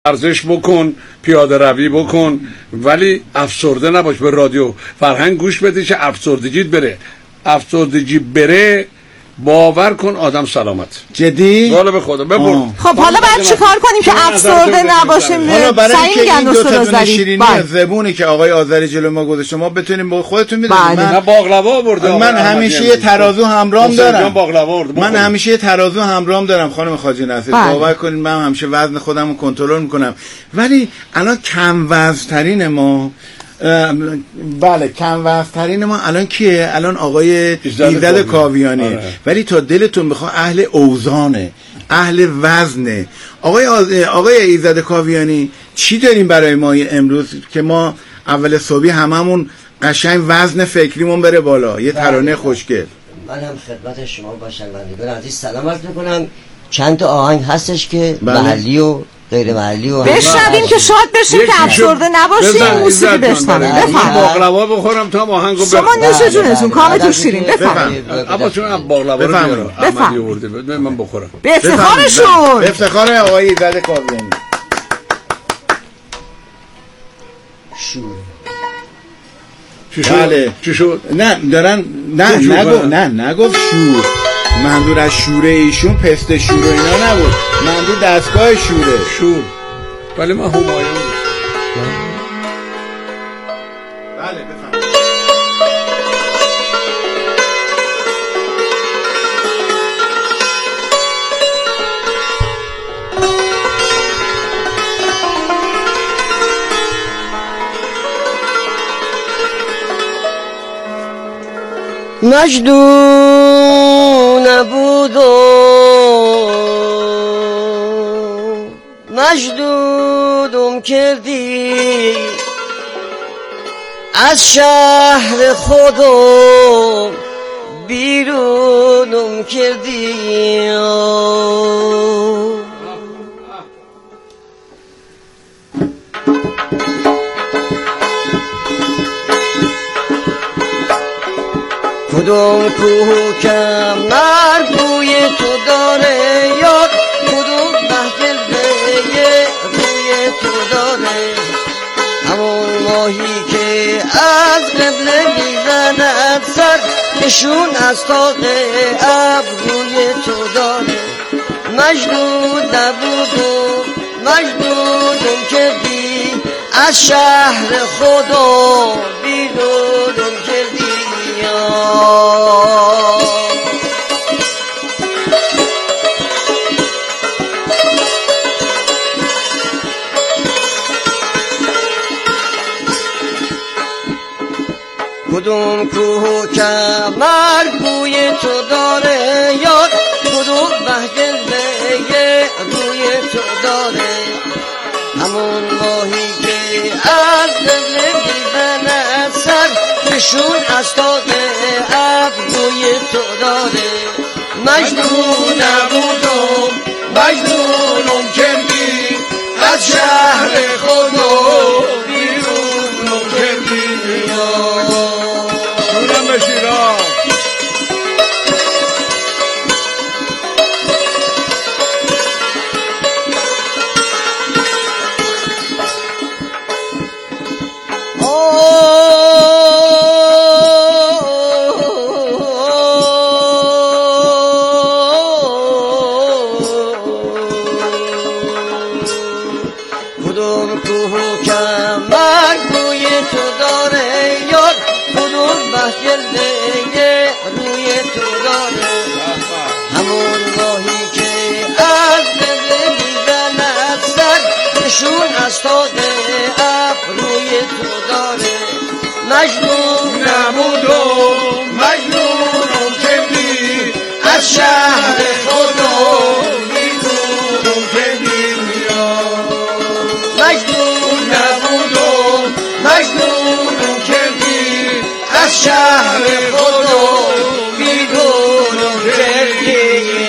ورزش بکن، پیاده روی بکن، ولی افسرده نباش. به رادیو فرهنگ گوش بده که افسردگی بره باور کن آدم سلامت. جدی؟ والا به خدا ببر. خب حالا باید چیکار کنیم که افسرده نباشیم؟ حالا برای اینکه این دو تا شیرینی زبونی که آقای آذری جلو ما گذاشته ما بتونیم با خودتون میدونید من باقلوا آورده. من همیشه یه ترازو همراهم دارم. من همیشه یه ترازو همراهم دارم خانم خواجه نصیر. باور کنید من همیشه وزن خودم رو کنترل میکنم. ولی الان کم وزن‌ترین ما کم وزن‌ترین ما الان کیه؟ الان آقای ایزد کاویانی. ولی تا دلتون بخواد اهل اوزانه، اهل وزنه. آقای ایزد کاویانی چی داریم برای ما امروز که ما اول صبحی هممون قشنگ وزن فکریمون بره بالا؟ یه ترانه خوشگل. من هم خدمت شما با شنوندگان عزیز سلام عرض می‌کنم. چند تا آهنگ هستش که محلی و غیر محلی و بشنویم که شاد بشیم که افسرده نباشیم. موسیقی بشنویم. بفرمایید. باقلوا بخورم تا آهنگو بخونم. شما نوش جونتون کامتون شیرین. بفرمایید. اما چون باقلوا رو بیارم احمدی آورده من بخورم. به افتخارشون. به افتخار آقای ایزد کاویانی. بله. چی شد؟ نگفت شور. منظور از شوره ایشون پست شور و اینا نبود. منظور دستگاه شور. ولی من همایون. بله بفهم. مجنون نبودم مجدودم کردی از شهر خودم بیرونم کردی کدوم کوه کم مرگوی تو داره یاد کدوم محجل روی تو داره همون ماهی که از قبله میزند سر نشون از تاق ابروی تو داره مجنون نبودم مجنونم کردی از شهر خودم بیرونم کردی کدوم کوه کمر بوی تو داره یاد کدوم بهجل روی تو داره همون ماهی که از دل میزند سر نشون از تاق ابروی تو داره مجنون نبودم مجنونم کردی از شهر خودم بیرونم کردی جونم به شیراز مجنون نبودم مجنونم کردی از شهر خودم بیرونم کردی مجنون نبودم مجنونم کردی از شهر خودم بیرونم کردی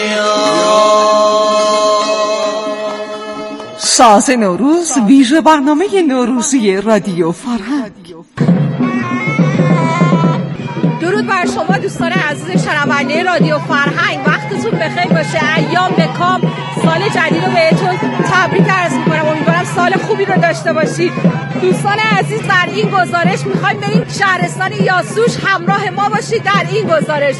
ساز نوروز ویژه برنامه نوروزی رادیو فرهنگ. درود درود بر شما دوستان عزیز شنونده رادیو فرهنگ، وقتتون بخیر باشه، ایام به کام، سال جدید رو بهتون تبریک عرض میکنم. امیدوارم سال خوبی رو داشته باشید. دوستان عزیز در این گزارش میخوایم بریم شهرستان یاسوش، همراه ما باشید در این گزارش.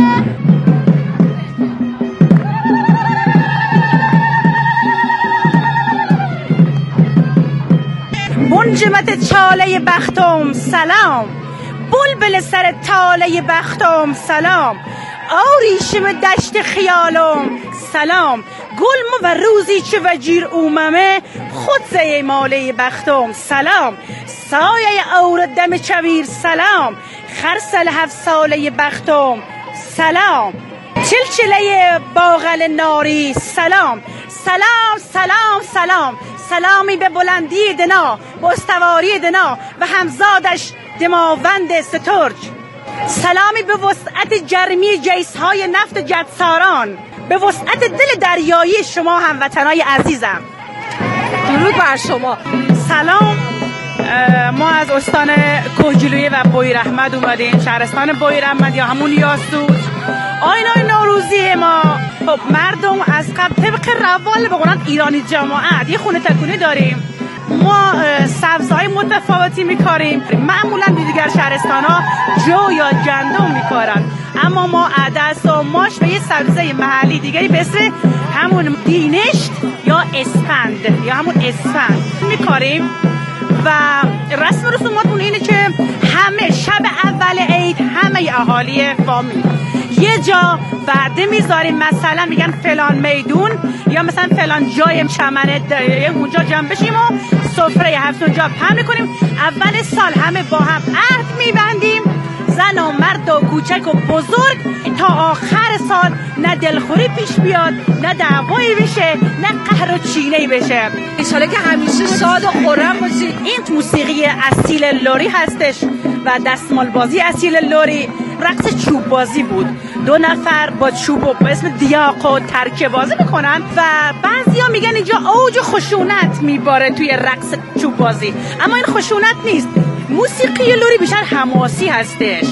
منجمت چاله بختم سلام، بلبل سر تاله بختم سلام، آریشم دشت خیالم سلام، گلم و روزی چه وجیر اوممه خود زی ماله بختم سلام، سایه اور دم چویر سلام، خرسل 7 ساله بختم سلام، چلچله باغل ناری سلام، سلام سلام سلام، سلامی به بلندی دنا، به استواری دنا و همزادش دماوند سترگ، سلامی به وسعت جرمی جیس‌های نفت جدساران، به وسعت دل دریایی شما هموطنای عزیزم. درود بر شما. سلام، ما از استان کوهگیلویه و بویراحمد اومدیم، شهرستان بویراحمد یا همون یاسوج. آیین نوروزی ما مردم از قبل طبق روال به قولن ایرانی جماعت یه خونه تکونی داریم. ما سبزهای متفاوتی میکاریم، معمولا دیگر شهرستان ها جو یا گندم میکارن، اما ما عدس و ماش و یه سبزه محلی دیگری به اسم همون دینشت یا اسفند یا همون اسفند میکاریم. و رسم رسوماتمون اینه که همه شب اول عید همه اهالی فامیل یه جا وعده میذاریم، مثلا میگن فلان میدون یا مثلا فلان جای چمنه اونجا جمع بشیم و سفره 7 جا پهن میکنیم. اول سال همه با هم عهد میبندیم، زن و مرد و کوچک و بزرگ، تا آخر سال نه دلخوری پیش بیاد، نه دعوایی بشه، نه قهر و چینه‌ای بشه. انشالله که همیشه شاد و خرم باشید. این موسیقی اصیل لری هستش و دستمال بازی اصیل لری. رقص چوب بازی بود، 2 نفر با چوب به اسم دیاق و ترکه بازی میکنن و بعضیا میگن اینجا اوج خشونت میباره توی رقص چوب بازی، اما این خشونت نیست. موسیقی لری بیشتر حماسی هستش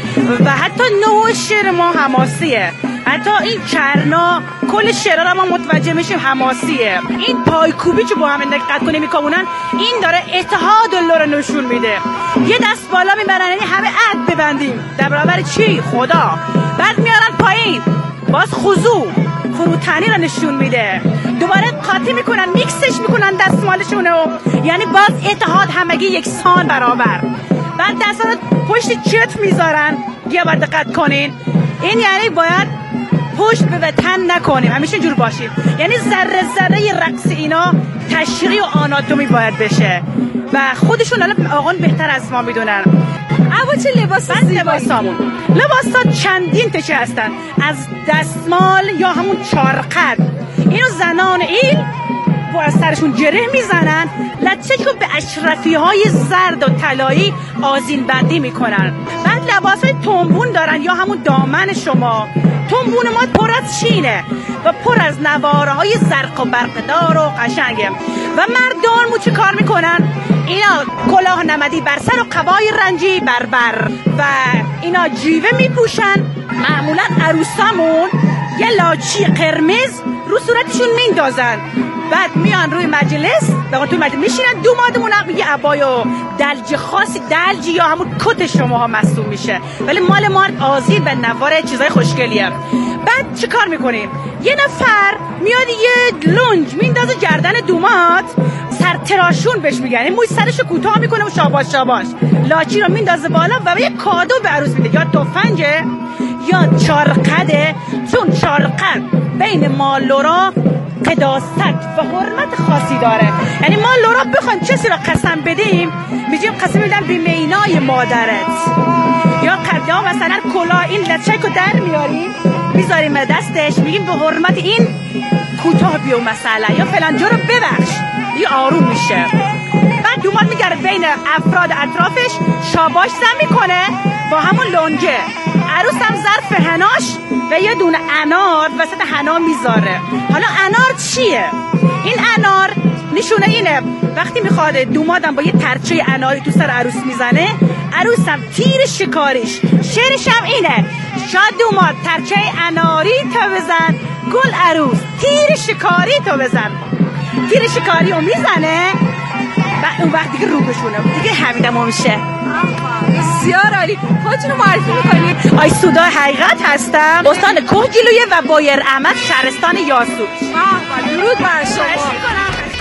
و حتی نوع شعر ما حماسیه، حتی این کرنا کل شعرها رو ما متوجه میشیم حماسیه. این پایکوبی که با هم دقت کنیم میکامونن، این داره اتحاد لر نشون میده. یه دست بالا میبرن، یعنی همه عهد ببندیم در برابر چی؟ خدا. بعد میارن پایین، باز خضوع فروتنی رو نشون میده، دوباره قاطی میکنن، میکسش میکنن دستمالشونو، یعنی باز اتحاد، همگی یکسان برابر. بعد دستا پشت چت میذارن، یه بار دقت کنین، این یعنی باید پشت به وطن نکنیم، همیشه جور باشیم. یعنی ذره ذره رقص اینا تشریح و آناتومی باید بشه و خودشون حالا آقان بهتر از ما میدونن. اما چه لباسامون، لباسا چندین تشه هستن، از دستمال یا همون چارقد، اینو زنان ایل با سرشون گره میزنن، لچه‌شو به اشرفی های زرد و طلایی آذین بندی میکنن. بعد لباس های تنبون دارن یا همون دامن شما. تنبون ما پر از چینه و پر از نواره های زرق و برقدار و قشنگه. و مردان چه کار میکنن؟ اینا کلاه نمدی بر سر و قبای رنجی بر و اینا جیوه میپوشن. معمولا عروسامون یه لاچی قرمز رو صورتشون میندازن، بعد میان روی مجلس، بقیه توی مجلس میشینن. دومادمون یه عبای و دلج خاصی، دلج یا همون کت شماها محسوب میشه، ولی مال ما آذین و نوار چیزای خوشگلیه. بعد چه کار میکنیم؟ یه نفر میاد یه لنج میندازه گردن دوماد، سر تراشون بهش میگن، این موی سرشو کوتاه میکنه و شاباش لاچی رو میندازه بالا و یه کادو به عروس میده، یا تفنگه یا چارقده، چون چارقد بین ما لورا قداست و حرمت خاصی داره. یعنی ما لورا بخوایم کسی را قسم بدیم، میگیم قسم میدم به مینای مادرت، یا قدا مثلا کلاه این لچکو در میاریم میذاریم دستش، میگیم به حرمت این کوتاه بیو مثلا، یا فلان جو رو ببخش، یه آروم میشه. بعد دومات میگرد بین افراد اطرافش شاباش زن میکنه با همون لنگه. عروس هم ظرف هناش و یه دونه انار وسط حنا میذاره. حالا انار چیه؟ این انار نشونه اینه وقتی میخواد دومادم با یه ترچه اناری تو سر عروس میزنه، عروسم تیر شکاریش، شعرش هم اینه: شاد دوماد ترچه اناری تو بزن، گل عروس تیر شکاری تو بزن. تیر شکاری رو میزنه و اون وقت دیگه رو بشونه دیگه همینم میشه. بسیار عالی. خودتون رو معرفی میکنید؟ آی سودا حقیقت هستم، استان کوهگیلویه و بایر احمد شهرستان یاسو. درود بر شما.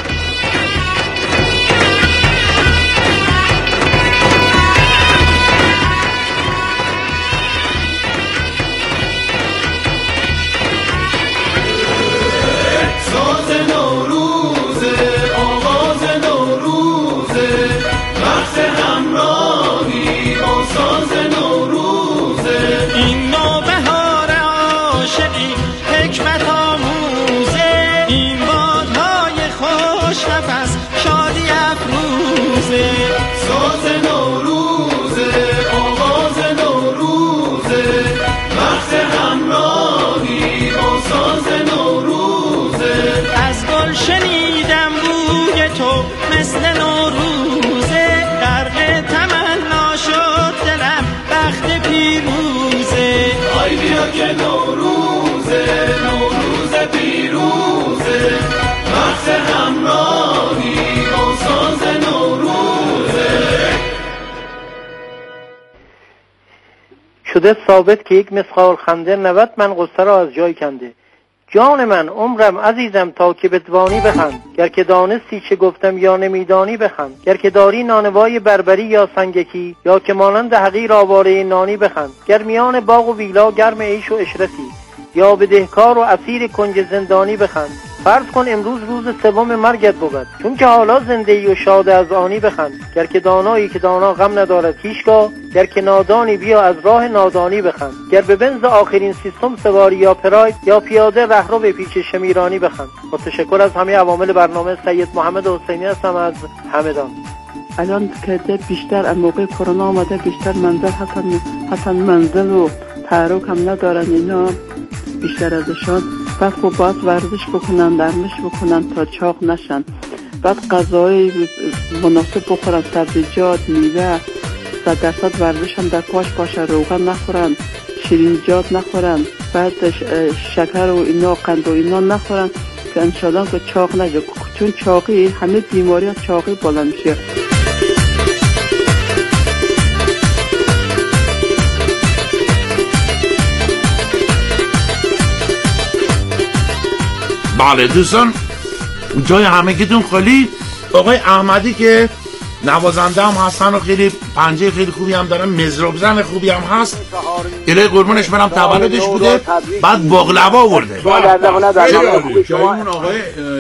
شده ثابت که یک مسخال خنده 90 من قصه را از جای کنده. جان من عمرم عزیزم تا که بدوانی بخند، گر که دانستی چه گفتم یا نمیدانی بخند، گر که داری نانوای بربری یا سنگکی، یا که مانند حقیر آواره نانی بخند، گر میان باغ و ویلا گرم عیش و عشرتی، یا بدهکار و اسیر کنج زندانی بخند. فرض کن امروز روز سوم مرگت بود، چون که حالا زنده ای و شاد از آنی بخند. گر که دانایی که دانا غم ندارد هیچگاه، گر که نادانی بیا از راه نادانی بخند. گر به بنز آخرین سیستم سواری یا پراید، یا پیاده رهرو به پیچ شمیرانی بخند. با تشکر از همه عوامل برنامه، سید محمد حسینی هستم از همدان. الان که بیشتر از موقع کرونا آمده، بیشتر منزل حسن منزل و تحرک هم ندارن اینا، بیشتر ازشان بعد خب باید ورزش بکنن، درمش بکنن تا چاق نشن، بعد غذای مناسب بخورن، سبزیجات، میوه، 100% ورزش هم در پاش روغن نخورن، شیرینیجات نخورن، بعد شکر و اینا، قند و اینا نخورن که انشالله که چاق نشه، چون چاقی همه بیماری از چاقی بالا میشه. بله دوستان، جای همگیتون خالی. آقای احمدی که نوازنده هم هستن و خیلی پنجه خیلی خوبی هم دارن، مزراب زن خوبی هم هست، الهی قربونش برم، تولدش بوده، بعد باقلوا آورده. جایمون آقای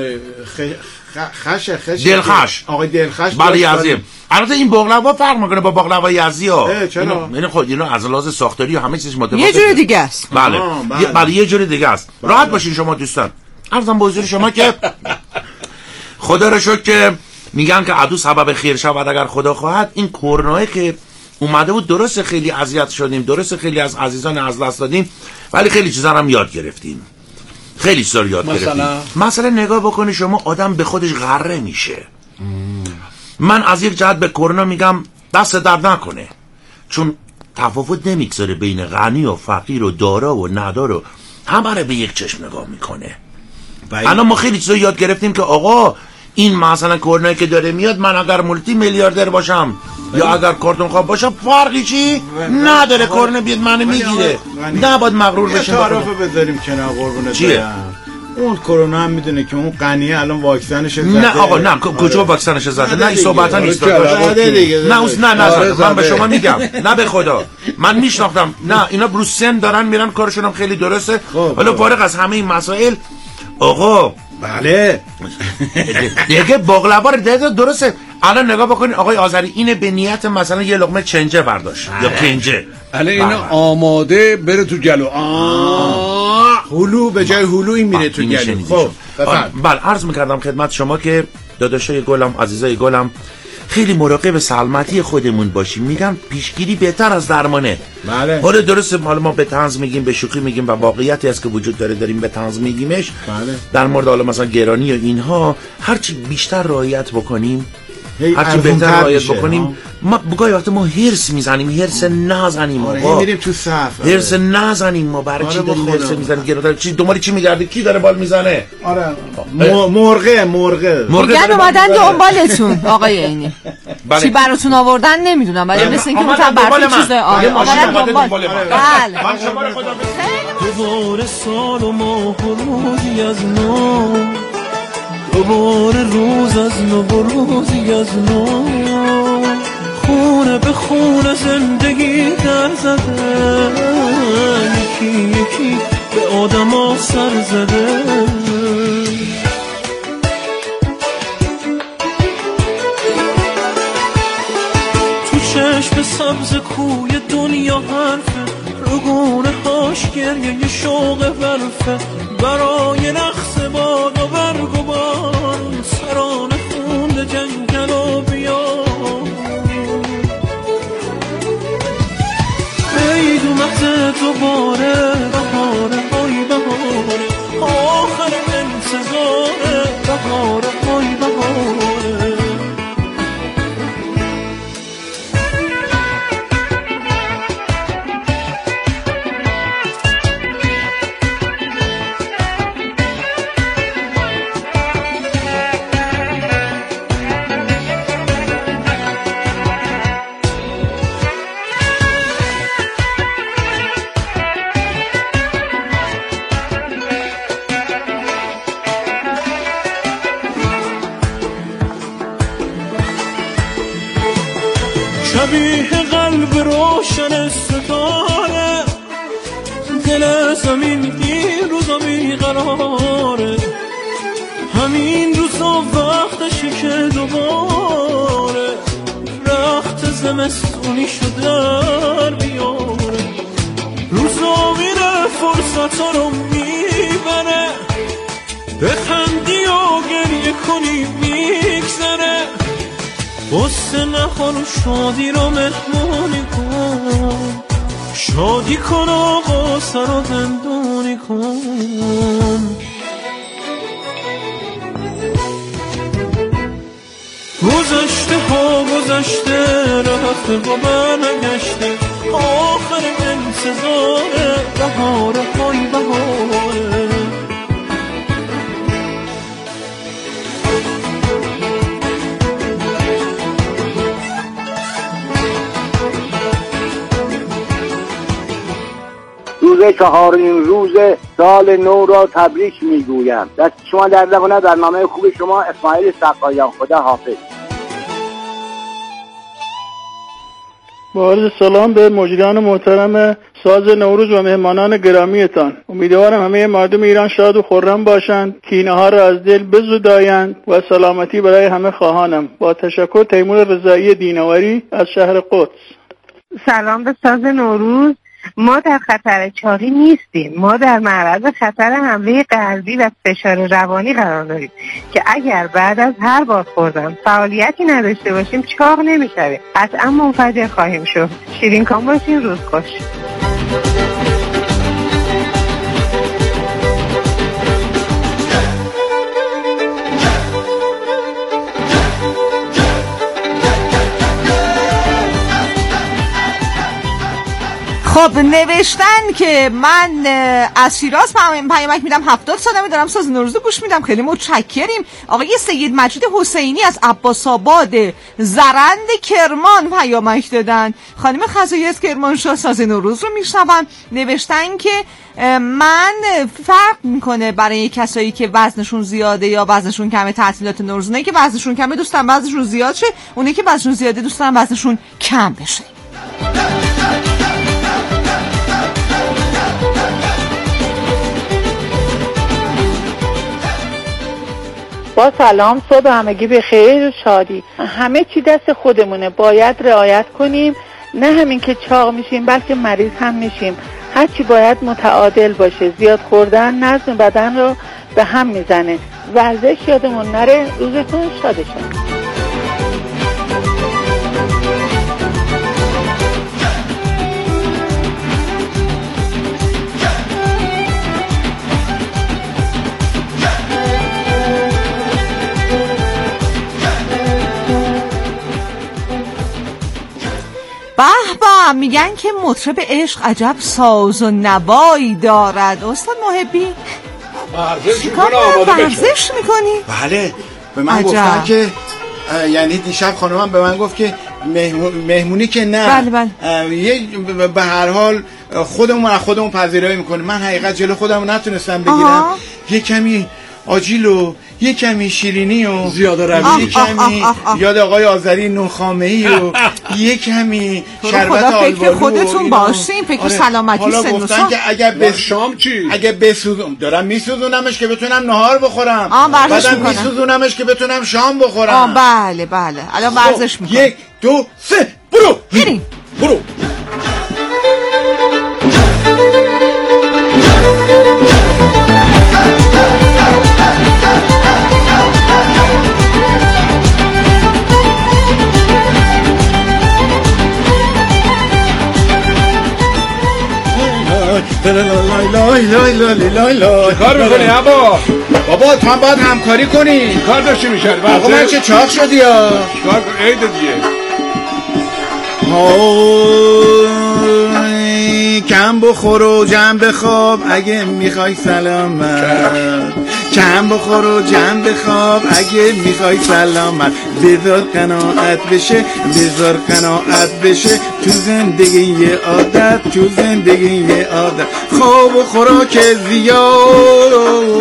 دلخش، آقای دلخش. بله یزدی. البته این باقلوا فرق میکنه با باقلوا یزدی ها. چرا؟ یعنی خود اینا از لحاظ ساختاری و همه چیزش متفاوته، یه جور دیگه است. بله یه جور دیگه است. راحت باشین شما دوستان. عرضم به حضور شما که خدا رو شکر که میگن که عدو سبب خیر شود اگر خدا خواهد. این کرونا که اومده بود درست خیلی اذیت شدیم، درست خیلی از عزیزان از دست دادیم، ولی خیلی چیزا هم یاد گرفتیم، خیلی چیزا یاد گرفتیم. مثلا نگاه بکنی شما، آدم به خودش غره میشه. من از یک جهت به کرونا میگم دست درد نکنه، چون تفاوت نمیگذاره بین غنی و فقیر و دارا و ندار و همه رو به یک چشم نگاه میکنه. الان ما خیلی چیزا یاد گرفتیم که آقا این مثلا کرونا که داره میاد، من اگر مولتی میلیاردر باشم یا اگر کارتون خواب باشم فرقی چی نداره، کرونا بیاد منو میگیره. نباید مغرور بشیم. تعارف بذاریم کنار قربونت. چیه؟ اون کرونا هم میدونه که اون غنیه الان واکسنش زده. نه آقا نه، کجا واکسنش زده؟ نه این صحبت ها نیست. نه من به شما میگم، نه به خدا من میشناختم، نه اینا برو سن دارن میرن، کارشون هم خیلی درسته. حالا فارغ از همه این مسائل آقا، بله دیگه باقلوا رو دیگه درسته. الان نگاه بکنید آقای آذری، اینه به نیت مثلا یه لقمه چنجه برداشت یا کنجه، الان اینو آماده بره تو گلو. هلو به جای هلو این میره تو گلو. خب بله عرض میکردم خدمت شما که داداشای گلم، عزیزای گلم، خیلی مراقب سلامتی خودمون باشیم. میگم پیشگیری بهتر از درمانه. بله. حالا درسته حالا ما به طنز میگیم، به شوخی میگیم و واقعیتی است که وجود داره داریم به طنز میگیمش. بله. در مورد حالا مثلا گرانی و اینها هرچی بیشتر رعایت بکنیم، هرچی بهتر رعایت بکنیم. ما بگاهی وقت ما هرس میزنیم، هرس نزنیم. آقا میریم تو صف. هرس نزنیم. ما برای چی داریم هرس میزنیم؟ گرفتار چی دنبال چی میگردی؟ کی داره بال میزنه؟ آره مرغه میگن اومدن دنبالتون آقای عینی. چی براتون آوردن نمیدونم، ولی مثل اینکه مثلا براتون چیزای اومدن دنبال. بله من شما رو خدا دوباره سال و ماه و روزی از نو، دوباره روز از نو و روزی از نو، خونه به خونه زندگی در زده، یکی یکی به آدم ها سر زده. تو چشم سبز کوی دنیا حرفه، رگونه هاش گریه شوق برفه، برای نقص باد و برگ و بارون، سرانه خونده جنگل و بیار. عید اومده دوباره، بهاره های بهاره، آخر انتظاره، بهاره های بهاره. شبیه قلب روشن ستاره، دل زمین این روزا بیقراره، همین روزا وقتشه که دوباره رخت زمستونی شده بیاره. روزا میره فرصت ها رو میبره، بخندی و گریه کنی میگذره، غصه نخور و شادی رو مهمونی کن، شادی کن و غصه رو زندونی کن. گذشته ها گذشته، رفته و برنگشته، آخر انتظاره، بهاره های بهاره. روز 4مین روز سال نو را تبریک میگویم. دست شما درد نکنه. برنامه خوب شما. اسماعیل سقایان. خدا حافظ. با عرض سلام به مجریان محترم ساز نوروز و مهمانان گرامیتان. امیدوارم همه مردم ایران شاد و خرم باشند، کینه ها را از دل بزدایند و سلامتی برای همه خواهانم. با تشکر، تیمور رضایی دینوری از شهر قدس. سلام به ساز نوروز. ما در خطر چاقی نیستیم، ما در معرض خطر حمله قلبی و فشار روانی قرار داریم که اگر بعد از هر بار خوردن فعالیتی نداشته باشیم چاق نمیشویم، قطعا منفجر خواهیم شد. شیرین کام باشین. روز خوش. خب نوشتن که من از شیراز پیامک میدم، 70 سالمه، دارم ساز نوروز گوش میدم. خیلی متشکریم. آقای سید مجید حسینی از عباس آباد زرند کرمان پیامک دادن. خانم خزایی از کرمانشاه ساز نوروز رو میشنون. نوشتن که من فرق میکنه برای کسایی که وزنشون زیاده یا وزنشون کمه تعطیلات نوروز. اونایی که وزنشون کمه دوستان وزنشون زیاد شه، اونایی که وزنشون زیاده دوستان وزنشون کم بشه. با سلام، صبح همگی به خیر و شادی. همه چی دست خودمونه، باید رعایت کنیم، نه همین که چاق میشیم بلکه مریض هم میشیم. هرچی باید متعادل باشه. زیاد خوردن نظم بدن رو به هم میزنه. ورزش یادمون نره. روزتون شادشون. شنیدم میگن که مطرب عشق عجب ساز و نوایی دارد. استاد محبی ورزش میکنی؟ بله، به من گفتن که یعنی دیشب خانمم به من گفت که مهمونی که نه. بله. به هر حال خودمون پذیرایی میکنیم. من حقیقت جلو خودم نتونستم بگیرم. یه کمی آجیل و یه کمی شیرینی و زیاده روی، یه کمی یاد آقای آذری نونخامه‌ای و یه کمی شربت آلبالو. فکر خودتون باشین، فکر سلامتی سن و حالا گفتن که اگه شام چی؟ اگه بسوزونم دارم میسوزونمش که بتونم نهار بخورم، بعدم میسوزونمش که بتونم شام بخورم. بله الان ورزش میکنم. 1 2 3 برو بریم. برو. کار میکنی عبا؟ بابا تو هم باید همکاری کنی. کار داشتی میشن آقا من چه چاق شدی یا کار کن عید دیگه. کم بخور و جمع بخواب اگه میخوای سلامت. کم بخور و جمع بخواب اگه میخوای سلامت. بذار قناعت بشه تو زندگی یه عادت. خواب و خوراک زیاد،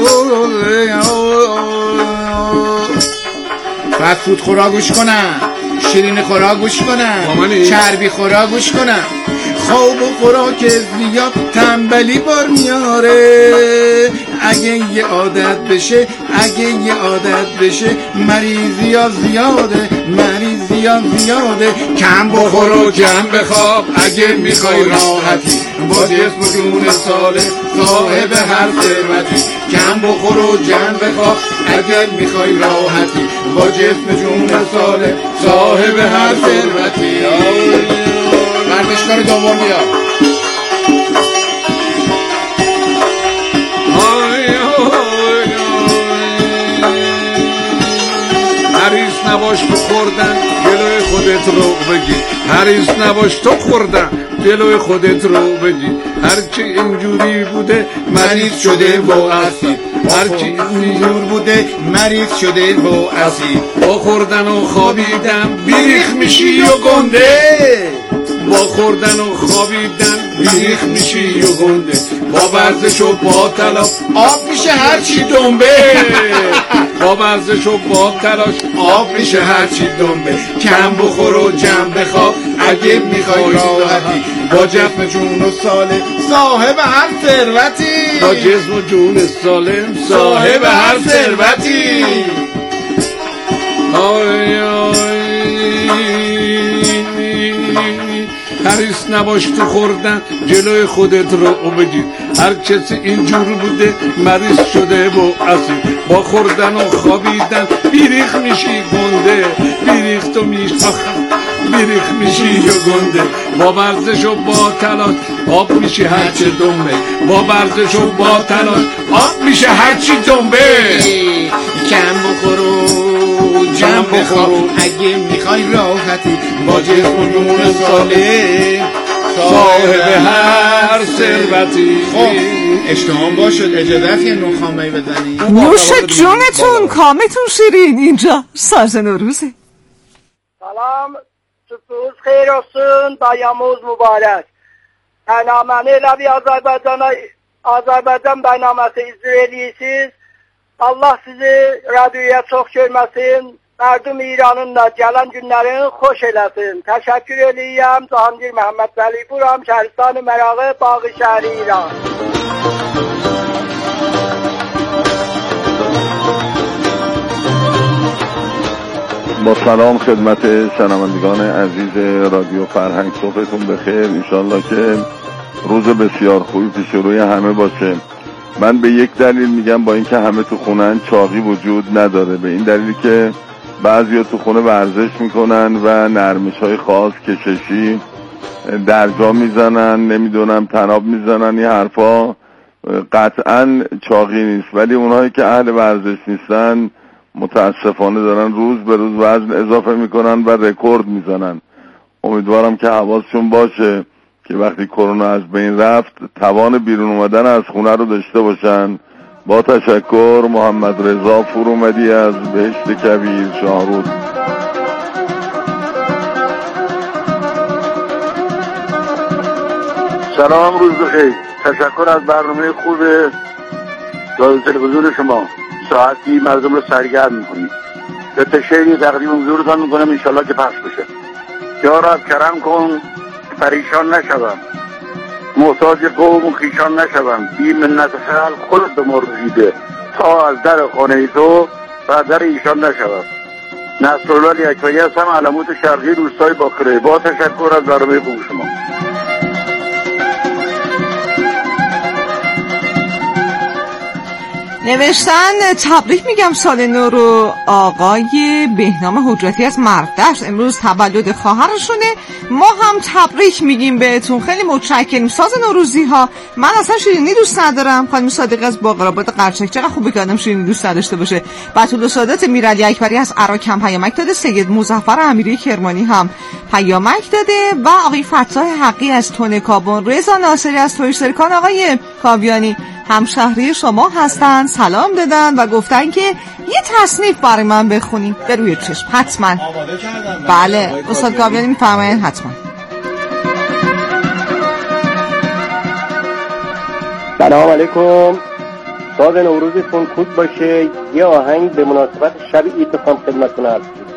فود خورا گوش کنم، شیرین خورا گوش کنم، چربی خورا گوش کنم. خواب و خوراک زیاد تنبلی بار میاره. اگه یه عادت بشه مریضی ها زیاده. کم بخور و جمع بخواب اگه میخوای راحتی. با جسم و جون ساله صاحب هر ثروتی. کم بخور و جمع بخواب اگه میخوای راحتی. با جسم جون ساله صاحب هر ثروتی. ورزشکار دوم بیا. حریص نباش تو خوردن جلوی خودت رو بگی. حریص نباش تو خوردن جلوی خودت رو بگی. هرچی اینجوری بوده مریض شده و اسید. هرچی اینجور بوده مریض شده و اسید. با خوردن و خوابیدن بیریخ میشی و گنده. با خوردن و خوابیدن بیریخ میشی و گنده. با ورزش و با تلاش آب میشه هرچی دنبه. با ورزش و با تلاش آب میشه هرچی دنبه. کم بخور و جمع بخواب اگه میخوای راحتی. با جسم جون و سالم صاحب هر ثروتی. با جسم و جون سالم صاحب هر ثروتی. حریص نباش تو خوردن جلوی خودت رو بگیر. هر کسی اینجور بوده مریض شده و اسید. با خوردن و خوابیدن بیریخ میشی گنده. بیریخ میشی و گنده. با ورزش و با تلاش آب میشه هرچی دنبه. با ورزش و با تلاش آب میشه هرچی دنبه. کم بخور و جمع بخور اگه میخوای راحتی. با جسم و جون ساله صاحب هر ثروتی. خب اشتهام باشد اجازت یه نونخامه‌ای بزنی. نوش جونتون، کامتون شیرین. اینجا ساز نوروزه. سلام، روز خیر olsun, bayramımız mübarek. Bərnaməni elə bir Azərbaycan bərnaməsi icra edirsiniz. Allah sizi radyoya çox görməsin. Mərdum İranın da gələn günlərini xoş eləsin. Təşəkkür edirəm. Cahangir Məhəmməd Vəlipuram, Şəhristan-ı Mərağı, Bağı şəhəri İran. با سلام خدمت شنوندگان عزیز رادیو فرهنگ، صبحتون بخیر. انشالله که روز بسیار خوبی پیش روی همه باشه. من به یک دلیل میگم، با اینکه همه تو خونن چاقی وجود نداره. به این دلیل که بعضیا تو خونه ورزش میکنن و نرمش‌های خاص، کششی، درجا میزنن، نمیدونم تناب میزنن، این حرفا قطعا چاقی نیست. ولی اونایی که اهل ورزش نیستن متاسفانه دارن روز به روز وزن اضافه میکنن و رکورد میزنن. امیدوارم که حواسشون باشه که وقتی کرونا از بین رفت توان بیرون اومدن از خونه رو داشته باشن. با تشکر، محمد رضا فرومدی از بهشت کویر، شاهرود. سلام، روز بخیر. تشکر از برنامه خوب رادیو تلویزیون شما. ساعتی مردم رو سرگرم میکنید. به شعری تقدیم حضورتان میکنم، انشالله که پخش بشه. یا رب کرم کن پریشان نشوم، محتاج قوم و خیشان نشوم، بی منت خلق خود به مرزیده، تا از در خانه تو و در ایشان نشوم. نصرالله یکتایی هستم، علموت شرقی، روستای باکره. با تشکر از برنامه خوب شما. نوشتن تبریک میگم سال نو رو آقای بهنام حجتی از مرودشت، امروز تولد خواهرشونه. ما هم تبریک میگیم بهتون، خیلی متشکریم. ساز نوروزی ها، من اصلا شیرینی دوست ندارم. خانم صادقی از باقرآباد قرچک، چقدر خوبه که آدم شیرینی دوست نداشته باشه. بطول سادات میرعلی اکبری از عراق هم پیامک داده، سید مظفر امیری کرمانی هم پیامک داده و آقای فتاح حقی از تونه کابون، رضا ناصری از تویشترکان آقای کاویانی همشهری شما هستن، سلام دادن و گفتن که یه تصنیف برای من بخونیم. به روی چشم، حتما. آماده کردم. بله استاد کاویانی میفرمایید، حتما. سلام علیکم، ساز نوروزتون خوب باشه. یه آهنگ به مناسبت شب عید بخوام خدمتتون عرض کنم.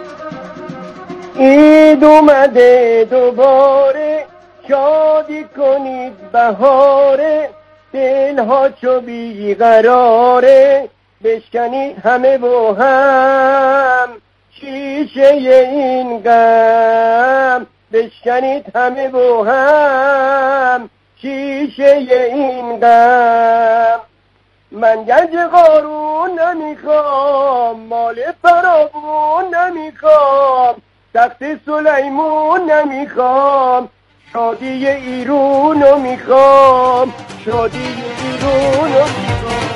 عید اومده دوباره، شادی کنید بهاره، دلها چو بیقراره، بشکنید همه با هم شیشه این غم، بشکنید همه با هم شیشه این غم. من گنج قارون نمیخوام، مال فراوون نمیخوام، تخت سلیمون نمیخوام، شادی ایرونو میخوام، شادی ایرونو میخوام.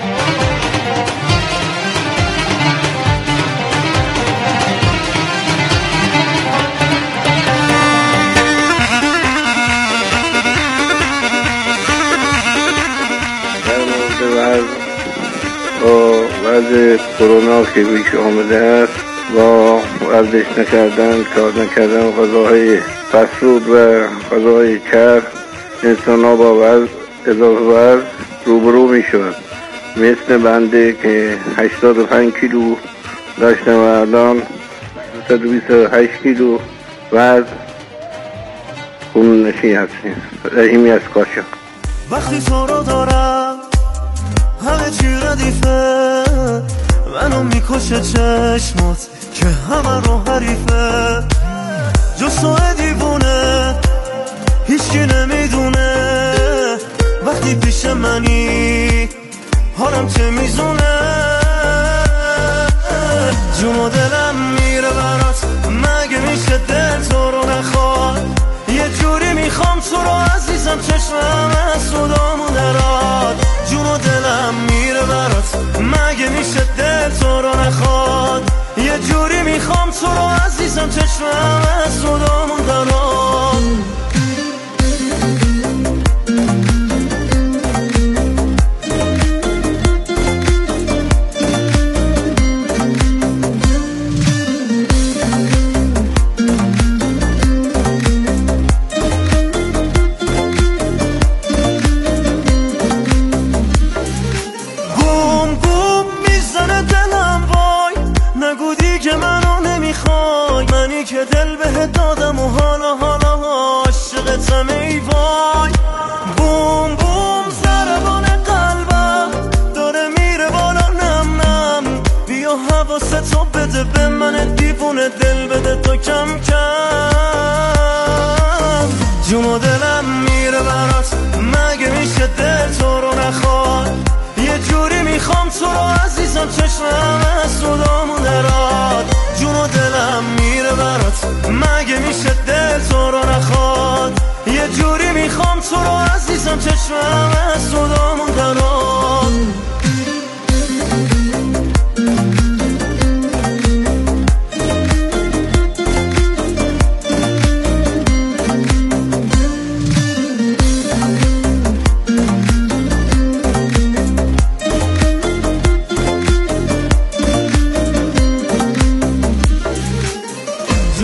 وضع کرونا که پیش آمده است، با ورزش نکردن، کار نکردن، غذاهای فسود و غذاهای چرب، انسان ها با اضافه وزن روبرو می شود. مثل بنده که 85 کیلو داشتم و الان 128 کیلو وزن خون نشین هستیم. رحیمی از کاشان. وقتی تو رو دارم همه چی ردیفه، منو میکشه چشمات که همه رو حریفه، جز تو دیوونه هیچکی نمیدونه، وقتی پیش منی حالم چه میزونه، جون و دلم میره برات، مگه میشه دل تو رو نخواد، یه جوری میخوام تو رو عزیزم، چشمم از صدامون دراد، جون و دلم میره برات، مگه میشه دل تو رو نخواد، یه جوری میخوام تو رو عزیزم، چشمم از صدامون دراد. که دل بهت دادم و حالا عاشقتم ای وای، بوم بوم ضربان قلبم داره میره بالا، نم نم بیا حواستو بده به من دیوونه، دل بده تو کم کم، جون و دلم میره برات، مگه میشه دل تو رو نخواد، یه جوری میخوام تو رو عزیزم، چشمم از صدامون دراد، جون و دلم میره برات، مگه میشه دل تو رو نخواد، یه جوری میخوام تو رو عزیزم، چشمم از صدامون دراد.